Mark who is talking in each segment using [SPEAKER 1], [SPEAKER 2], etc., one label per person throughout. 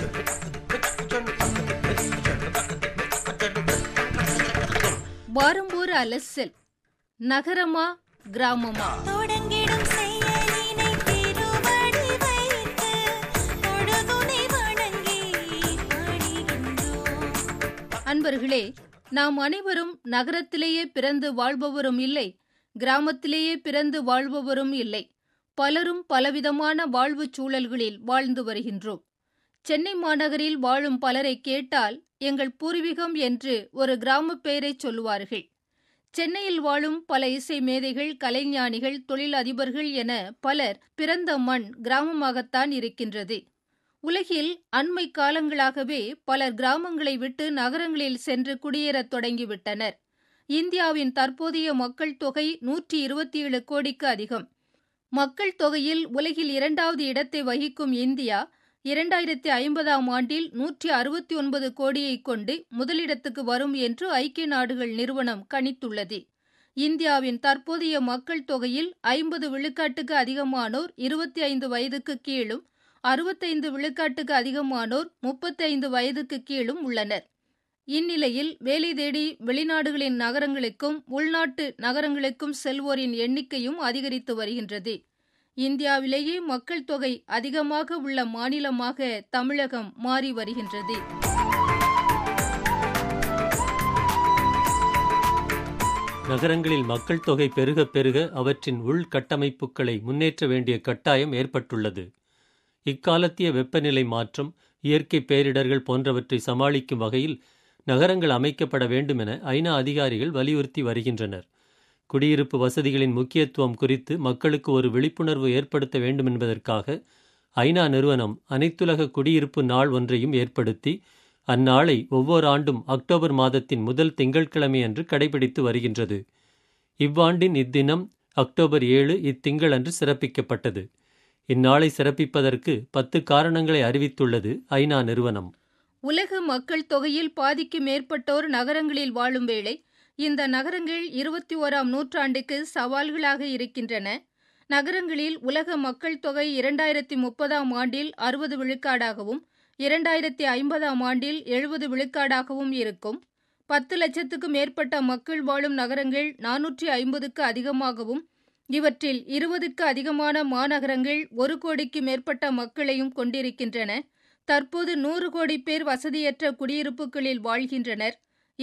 [SPEAKER 1] வாரம்பூர் அலசல். நகரமா கிராமமா? அன்பர்களே, நாம் அனைவரும் நகரத்திலேயே பிறந்து வாழ்பவரும் இல்லை, கிராமத்திலேயே பிறந்து வாழ்பவரும் இல்லை. பலரும் பலவிதமான வாழ்வு சூழல்களில் வாழ்ந்து வருகின்றோம். சென்னை மாநகரில் வாழும் பலரை கேட்டால் எங்கள் பூர்வீகம் என்று ஒரு கிராம பெயரை சொல்லுவார்கள். சென்னையில் வாழும் பல இசை மேதைகள், கலைஞானிகள், தொழில் அதிபர்கள் என பலர் பிறந்த மண் கிராமமாகத்தான் இருக்கின்றது. உலகில் அண்மை காலங்களாகவே பலர் கிராமங்களை விட்டு நகரங்களில் சென்று குடியேறத் தொடங்கிவிட்டனர். இந்தியாவின் தற்போதைய மக்கள் தொகை 127 கோடிக்கு அதிகம். மக்கள் தொகையில் உலகில் 2வது இடத்தை வகிக்கும் இந்தியா 2050ஆம் ஆண்டில் 169 கோடியை கொண்டு முதலிடத்துக்கு வரும் என்று ஐக்கிய நாடுகள் நிறுவனம் கணித்துள்ளது. இந்தியாவின் தற்போதைய மக்கள் தொகையில் 50 விழுக்காட்டுக்கு அதிகமானோர் 25 வயதுக்கு கீழும், 65 விழுக்காட்டுக்கு அதிகமானோர் 35 வயதுக்கு கீழும் உள்ளனர். இந்நிலையில் வேலை தேடி வெளிநாடுகளின் நகரங்களுக்கும் உள்நாட்டு நகரங்களுக்கும் செல்வோரின் எண்ணிக்கையும் அதிகரித்து வருகின்றது. இந்தியாவிலேயே மக்கள் தொகை அதிகமாக உள்ள மாநிலமாக தமிழகம் மாறி வருகின்றது.
[SPEAKER 2] நகரங்களில் மக்கள் தொகை பெருக பெருக அவற்றின் உள்கட்டமைப்புகளை முன்னேற்ற வேண்டிய கட்டாயம் ஏற்பட்டுள்ளது. இக்காலத்திய வெப்பநிலை மாற்றம், இயற்கை பேரிடர்கள் போன்றவற்றை சமாளிக்கும் வகையில் நகரங்கள் அமைக்கப்பட வேண்டும் என ஐநா அதிகாரிகள் வலியுறுத்தி வருகின்றனர். குடியிருப்பு வசதிகளின் முக்கியத்துவம் குறித்து மக்களுக்கு ஒரு விழிப்புணர்வு ஏற்படுத்த வேண்டும் என்பதற்காக ஐநா நிறுவனம் அனைத்துலக குடியிருப்பு நாள் ஒன்றையும் ஏற்படுத்தி அந்நாளை ஒவ்வொரு ஆண்டும் அக்டோபர் மாதத்தின் முதல் திங்கட்கிழமையன்று கடைபிடித்து வருகின்றது. இவ்வாண்டின் இத்தினம் அக்டோபர் 7 இத்திங்களன்று சிறப்பிக்கப்பட்டது. இந்நாளை சிறப்பிப்பதற்கு 10 காரணங்களை அறிவித்துள்ளது ஐநா நிறுவனம்.
[SPEAKER 1] உலக மக்கள் தொகையில் பாதிக்கு மேற்பட்டோர் நகரங்களில் வாழும் வேளை இந்த நகரங்கள் 21ஆம் நூற்றாண்டுக்கு சவால்களாக இருக்கின்றன. நகரங்களில் உலக மக்கள் தொகை 2030ஆம் ஆண்டில் 60 விழுக்காடாகவும் 2050ஆம் ஆண்டில் 70 விழுக்காடாகவும் இருக்கும். 10 லட்சத்துக்கு மேற்பட்ட மக்கள் வாழும் நகரங்கள் 450க்கு அதிகமாகவும், இவற்றில் 20க்கு அதிகமான மாநகரங்கள் 1 கோடிக்கு மேற்பட்ட மக்களையும் கொண்டிருக்கின்றன. தற்போது 100 கோடி பேர் வசதியற்ற குடியிருப்புகளில் வாழ்கின்றனர்.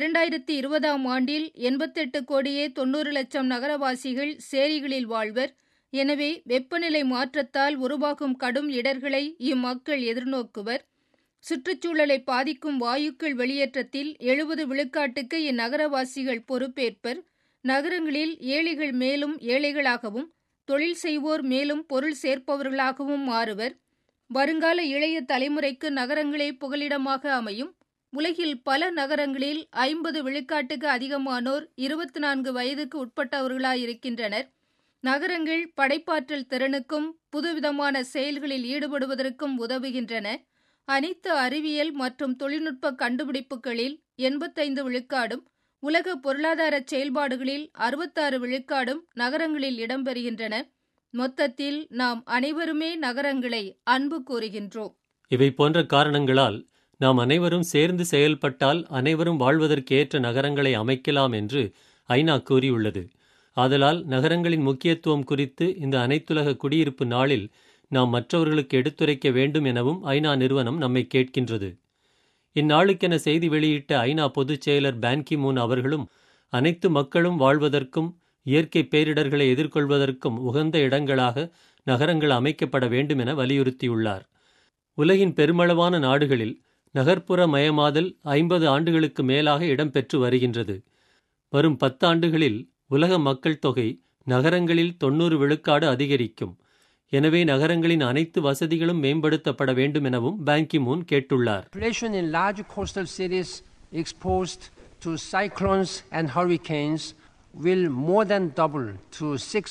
[SPEAKER 1] 2020ஆம் ஆண்டில் 88 கோடியே 90 லட்சம் நகரவாசிகள் சேரிகளில் வாழ்வர். எனவே வெப்பநிலை மாற்றத்தால் உருவாகும் கடும் இடர்களை இம்மக்கள் எதிர்நோக்குவர். சுற்றுச்சூழலை பாதிக்கும் வாயுக்கள் வெளியேற்றத்தில் 70 விழுக்காட்டுக்கு இந்நகரவாசிகள் பொறுப்பேற்பர். நகரங்களில் ஏழைகள் மேலும் ஏழைகளாகவும், தொழில் செய்வோர் மேலும் பொருள் சேர்ப்பவர்களாகவும் மாறுவர். வருங்கால இளைய தலைமுறைக்கு நகரங்களே புகலிடமாக அமையும். உலகில் பல நகரங்களில் 50 விழுக்காட்டுக்கு அதிகமானோர் 24 வயதுக்கு உட்பட்டவர்களாயிருக்கின்றனர். நகரங்கள் படைப்பாற்றல் திறனுக்கும் புதுவிதமான செயல்களில் ஈடுபடுவதற்கும் உதவுகின்றன. அனைத்து அறிவியல் மற்றும் தொழில்நுட்ப கண்டுபிடிப்புகளில் 85 விழுக்காடும், உலக பொருளாதார செயல்பாடுகளில் 66 விழுக்காடும் நகரங்களில் இடம்பெறுகின்றன. மொத்தத்தில் நாம் அனைவருமே நகரங்களை அன்பு கூறுகின்றோம்.
[SPEAKER 2] இவை போன்ற காரணங்களால் நாம் அனைவரும் சேர்ந்து செயல்பட்டால் அனைவரும் வாழ்வதற்கேற்ற நகரங்களை அமைக்கலாம் என்று ஐநா கூறியுள்ளது. ஆதலால் நகரங்களின் முக்கியத்துவம் குறித்து இந்த அனைத்துலக குடியிருப்பு நாளில் நாம் மற்றவர்களுக்கு எடுத்துரைக்க வேண்டும் எனவும் ஐநா நிறுவனம் நம்மை கேட்கின்றது. இந்நாளுக்கென செய்தி வெளியிட்ட ஐநா பொதுச் செயலர் பான் கி மூன் அவர்களும் அனைத்து மக்களும் வாழ்வதற்கும் இயற்கை பேரிடர்களை எதிர்கொள்வதற்கும் உகந்த இடங்களாக நகரங்கள் அமைக்கப்பட வேண்டும் என வலியுறுத்தியுள்ளார். உலகின் பெருமளவான நாடுகளில் நகர்ப்புற மயமாதல் 50 ஆண்டுகளுக்கு மேலாக இடம்பெற்று வருகின்றது. வரும் 10 ஆண்டுகளில் உலக மக்கள் தொகை நகரங்களில் 90 விழுக்காடு அதிகரிக்கும். எனவே நகரங்களின் அனைத்து வசதிகளும் மேம்படுத்தப்பட வேண்டும் எனவும் பான் கி மூன் கேட்டுள்ளார்.
[SPEAKER 3] Population in large coastal cities exposed to cyclones and hurricanes will more than double to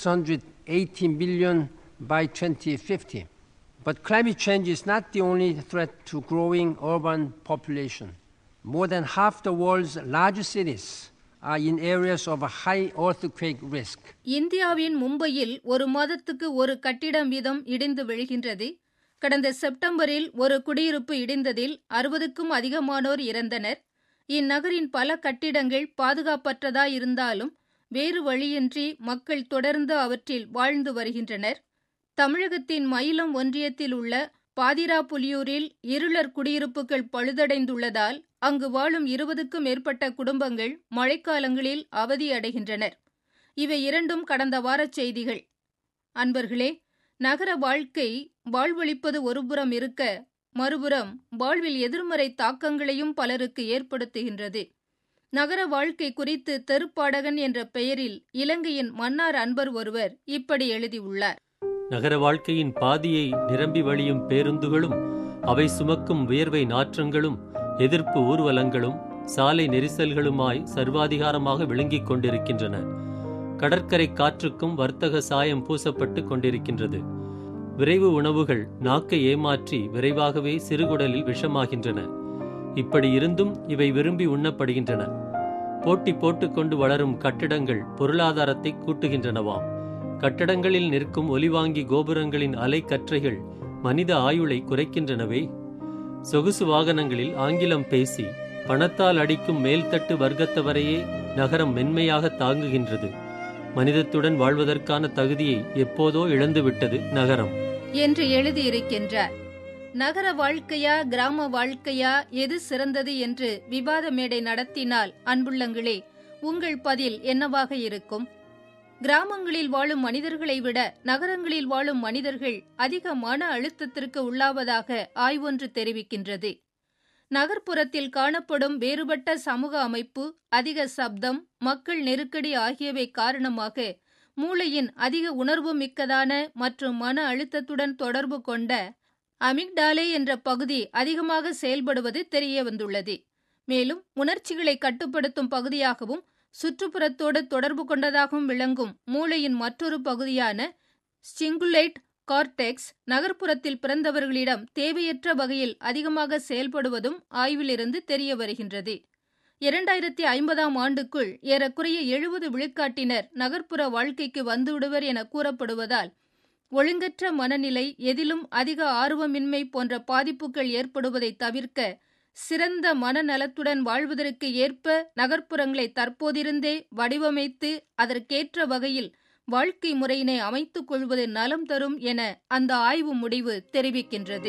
[SPEAKER 3] 680 million by 2050. But climate change is not the only threat to growing urban population. More than half the world's largest cities are in areas of a high earthquake risk.
[SPEAKER 1] இந்தியாவின் மும்பையில் ஒரு மாதத்துக்கு ஒரு கட்டிடம் வீதம் இடிந்து விழுகின்றது. கடந்த செப்டம்பரில் ஒரு குடியிருப்பு இடிந்ததில் 60க்கும் அதிகமானோர் இறந்தனர். இந்நகரின் பல கட்டிடங்கள் பாதுகாப்பற்றதாயிருந்தாலும் வேறு வழியின்றி மக்கள் தொடர்ந்து அவற்றில் வாழ்ந்து வருகின்றனர். தமிழகத்தின் மயிலம் ஒன்றியத்தில் உள்ள பாதிராப்புலியூரில் இருளர் குடியிருப்புகள் பழுதடைந்துள்ளதால் அங்கு வாழும் 20க்கும் மேற்பட்ட குடும்பங்கள் மழைக்காலங்களில் அவதியடைகின்றனர். இவை இரண்டும் கடந்த வாரச் செய்திகள். அன்பர்களே, நகர வாழ்க்கை வாழ்வளிப்பது ஒருபுறம் இருக்க, மறுபுறம் வாழ்வில் எதிர்மறை தாக்கங்களையும் பலருக்கு ஏற்படுத்துகின்றது. நகர வாழ்க்கை குறித்து தெருப்பாடகன் என்ற பெயரில் இலங்கையின் மன்னார் அன்பர் ஒருவர் இப்படி எழுதியுள்ளார்.
[SPEAKER 2] நகர வாழ்க்கையின் பாதியை நிரம்பி வழியும் பேருந்துகளும், அவை சுமக்கும் வியர்வை நாற்றங்களும், எதிர்ப்பு ஊர்வலங்களும், சாலை நெரிசல்களுமாய் சர்வாதிகாரமாக விளங்கிக் கொண்டிருக்கின்றன. கடற்கரை காற்றுக்கும் வர்த்தக சாயம் பூசப்பட்டு கொண்டிருக்கின்றது. விரைவு உணவுகள் நாக்கை ஏமாற்றி விரைவாகவே சிறுகுடலில் விஷமாகின்றன. இப்படி இருந்தும் இவை விரும்பி உண்ணப்படுகின்றன. போட்டி போட்டுக்கொண்டு வளரும் கட்டிடங்கள் பொருளாதாரத்தை கூட்டுகின்றனவாம். கட்டடங்களில் நிற்கும் ஒலிவாங்கி கோபுரங்களின் அலைக்கற்றைகள் மனித ஆயுளை குறைக்கின்றனவே. சொகுசு வாகனங்களில் ஆங்கிலம் பேசி பணத்தால் அடிக்கும் மேல்தட்டு வர்க்கத்தவரையே நகரம் மென்மையாக தாங்குகின்றது. மனிதத்துடன் வாழ்வதற்கான தகுதியை எப்போதோ இழந்துவிட்டது நகரம்
[SPEAKER 1] என்று எழுதியிருக்கின்றார். நகர வாழ்க்கையா கிராம வாழ்க்கையா, எது சிறந்தது என்று விவாத மேடை நடத்தினால் அன்புள்ளங்களே, உங்கள் பதில் என்னவாக இருக்கும்? கிராமங்களில் வாழும் மனிதர்களை விட நகரங்களில் வாழும் மனிதர்கள் அதிக மன அழுத்தத்திற்கு உள்ளாவதாக ஆய்வொன்று தெரிவிக்கின்றது. நகர்ப்புறத்தில் காணப்படும் வேறுபட்ட சமூக அமைப்பு, அதிக சப்தம், மக்கள் நெருக்கடி ஆகியவை காரணமாக மூளையின் அதிக உணர்வு மிக்கதான மற்றும் மன அழுத்தத்துடன் தொடர்பு கொண்ட அமிக்டாலே என்ற பகுதி அதிகமாக செயல்படுவது தெரிய வந்துள்ளது. மேலும் உணர்ச்சிகளை கட்டுப்படுத்தும் பகுதியாகவும் சுற்றுப்புறத்தோடு தொடர்பு கொண்டதாகவும் விளங்கும் மூளையின் மற்றொரு பகுதியான சிங்குலேட் கார்டெக்ஸ் நகர்ப்புறத்தில் பிறந்தவர்களிடம் தேவையற்ற வகையில் அதிகமாக செயல்படுவதும் ஆய்விலிருந்து தெரிய வருகின்றது. 2050ஆம் ஆண்டுக்குள் ஏறக்குறைய 70 விழுக்காட்டினர் நகர்ப்புற வாழ்க்கைக்கு வந்துவிடுவர் என கூறப்படுவதால் ஒழுங்கற்ற மனநிலை, எதிலும் அதிக ஆர்வமின்மை போன்ற பாதிப்புகள் ஏற்படுவதை தவிர்க்க சிறந்த மனநலத்துடன் வாழ்வதற்கு ஏற்ப நகர்ப்புறங்களை தற்போதிருந்தே வடிவமைத்து அதற்கேற்ற வகையில் வாழ்க்கை முறையினை அமைத்துக் கொள்வது நலம் தரும் என அந்த ஆய்வு முடிவு தெரிவிக்கின்றது.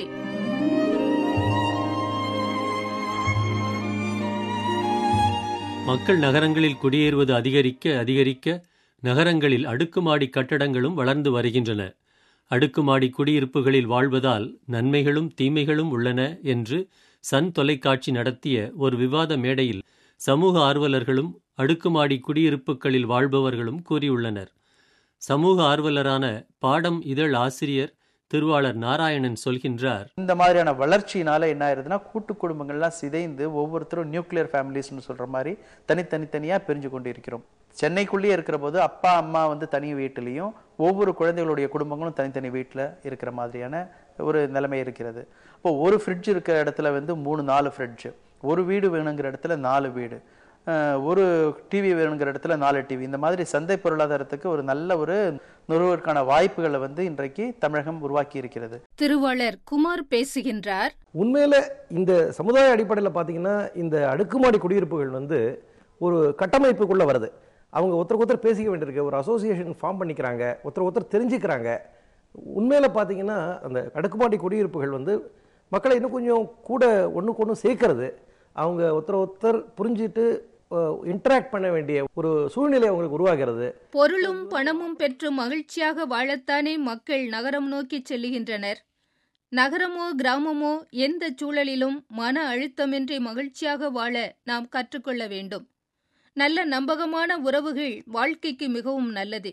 [SPEAKER 2] மக்கள் நகரங்களில் குடியேறுவது அதிகரிக்க நகரங்களில் அடுக்குமாடி கட்டடங்களும் வளர்ந்து வருகின்றன. அடுக்குமாடி குடியிருப்புகளில் வாழ்வதால் நன்மைகளும் தீமைகளும் உள்ளன என்று சன் தொலைக்காட்சி நடத்திய ஒரு விவாத மேடையில் சமூக ஆர்வலர்களும் அடுக்குமாடி குடியிருப்புகளில் வாழ்பவர்களும் கூறியுள்ளனர். சமூக ஆர்வலரான பாடம் இதழ் ஆசிரியர் திருவாளர் நாராயணன் சொல்கின்றார்.
[SPEAKER 4] இந்த மாதிரியான வளர்ச்சியினால என்ன ஆயிருதுன்னா, கூட்டு குடும்பங்கள்லாம் சிதைந்து ஒவ்வொருத்தரும் நியூக்ளியர் ஃபேமிலிஸ்னு சொல்ற மாதிரி தனித்தனியா பிரிஞ்சு கொண்டு இருக்கிறோம். சென்னைக்குள்ளேயே இருக்கிற போது அப்பா அம்மா தனி வீட்டிலையும் ஒவ்வொரு குழந்தைகளுடைய குடும்பங்களும் தனித்தனி வீட்டில் இருக்கிற மாதிரியான ஒரு நிலைமை இருக்கிறது. இப்போ ஒரு ஃப்ரிட்ஜ் இருக்கிற இடத்துல 3-4 ஃப்ரிட்ஜ், ஒரு வீடு வேணுங்கிற இடத்துல 4 வீடு, ஒரு டிவி வேணுங்கிற இடத்துல 4 டிவி. இந்த மாதிரி சந்தை பொருளாதாரத்துக்கு ஒரு நல்ல ஒரு நுகர்வோருக்கான வாய்ப்புகளை இன்றைக்கு தமிழகம் உருவாக்கி இருக்கிறது.
[SPEAKER 1] திருவாளர் குமார் பேசுகின்றார்.
[SPEAKER 5] உண்மையில இந்த சமுதாய அடிப்படையில் பார்த்தீங்கன்னா இந்த அடுக்குமாடி குடியிருப்புகள் ஒரு கட்டமைப்புக்குள்ள வருது. அவங்க ஒருத்தருக்கு பேசிக்க வேண்டியிருக்கு, ஒரு அசோசியேஷன் ஃபார்ம் பண்ணிக்கிறாங்க, ஒருத்தர் தெரிஞ்சுக்கிறாங்க. உண்மையில பார்த்தீங்கன்னா அந்த அடுக்குமாடி குடியிருப்புகள் மக்களை இன்னும் கொஞ்சம் கூட ஒன்றுக்கு ஒன்று சேர்க்கறது, அவங்க ஒருத்தர் புரிஞ்சுட்டு இன்டராக்ட் பண்ண வேண்டிய ஒரு சூழ்நிலை அவங்களுக்கு உருவாகிறது.
[SPEAKER 1] பொருளும் பணமும் பெற்று மகிழ்ச்சியாக வாழத்தானே மக்கள் நகரம் நோக்கி செல்லுகின்றனர். நகரமோ கிராமமோ எந்த சூழலிலும் மன அழுத்தமின்றி மகிழ்ச்சியாக வாழ நாம் கற்றுக்கொள்ள வேண்டும். நல்ல நம்பகமான உறவுகள் வாழ்க்கைக்கு மிகவும் நல்லது.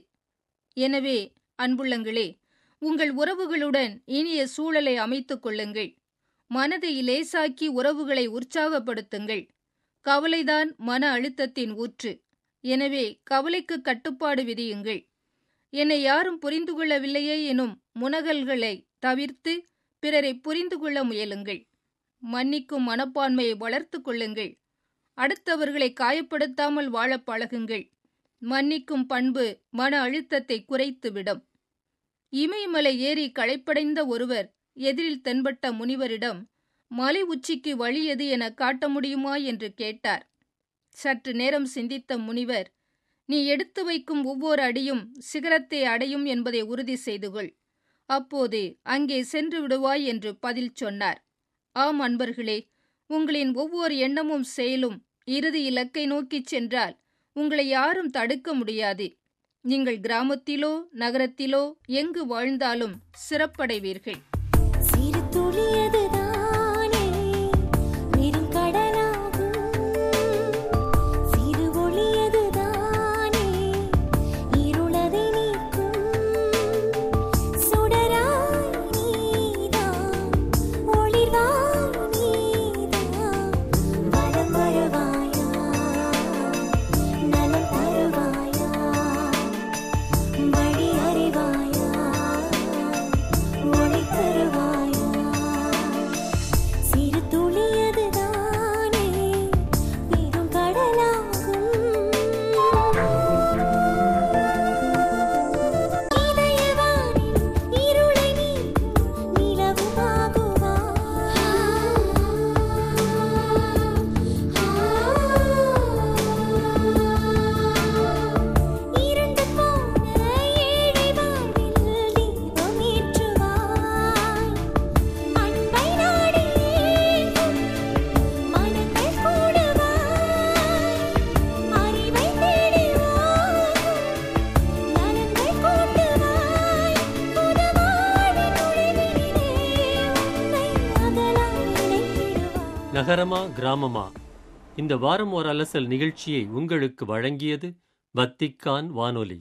[SPEAKER 1] எனவே அன்புள்ளங்களே, உங்கள் உறவுகளுடன் இனிய சூழலை அமைத்துக் கொள்ளுங்கள். மனதை லேசாக்கி உறவுகளை உற்சாகப்படுத்துங்கள். கவலைதான் மன அழுத்தத்தின் ஊற்று. எனவே கவலைக்கு கட்டுப்பாடு விதியுங்கள். என்னை யாரும் புரிந்து கொள்ளவில்லையே எனும் முனகல்களை தவிர்த்து பிறரை புரிந்து கொள்ள முயலுங்கள். மன்னிக்கும் மனப்பான்மையை வளர்த்து கொள்ளுங்கள். அடுத்தவர்களை காயப்படுத்தாமல் வாழ பழகுங்கள். மன்னிக்கும் பண்பு மன அழுத்தத்தை குறைத்துவிடும். இமயமலை ஏறி களைப்படைந்த ஒருவர் எதிரில் தென்பட்ட முனிவரிடம், மலை உச்சிக்கு வழி எது என காட்ட முடியுமா என்று கேட்டார். சற்று நேரம் சிந்தித்த முனிவர், நீ எடுத்து வைக்கும் ஒவ்வொரு அடியும் சிகரத்தை அடையும் என்பதை உறுதி செய்து கொள். அப்போது அங்கே சென்று விடுவாய் என்று பதில் சொன்னார். ஆம் அன்பர்களே, உங்களின் ஒவ்வொரு எண்ணமும் செயலும் இறுதி இலக்கை நோக்கிச் சென்றால் உங்களை யாரும் தடுக்க முடியாது. நீங்கள் கிராமத்திலோ நகரத்திலோ எங்கு வாழ்ந்தாலும் சிறப்படைவீர்கள்.
[SPEAKER 6] சிறு துளியதுதானே வெறும் கடலாகும், சிறு ஒளியதுதானே இருளதை நீக்கும். சுடராய் நீதான், ஒளிர்வாய் நீதான், வலம் வருவாயா, நலம் தருவாயா, வழி அறிவாயா, ஒளி தருவாயா. சிறு துளியதுதானே பெரும் கடலாகும். இதயவானில் இருளை நீக்கும் நிலவுமாகுவாய். இருண்டு போன ஏழை வாழ்வில் தீபம் ஏற்றுவாய். அன்பை நாடி ஏங்கும் மனங்கள் கூடுவாய். அறிவை தேடி வாழும் நலன்கள் கூட்டுவாய். புது வாழ்வின் ஒளிவினிலே உன்னை அகலாம் இணைத்திடுவாய்.
[SPEAKER 2] நகரமா கிராமமா? இந்த வாரம் ஒரு அலசல் நிகழ்ச்சியை உங்களுக்கு வழங்கியது வத்திக்கான் வானொலி.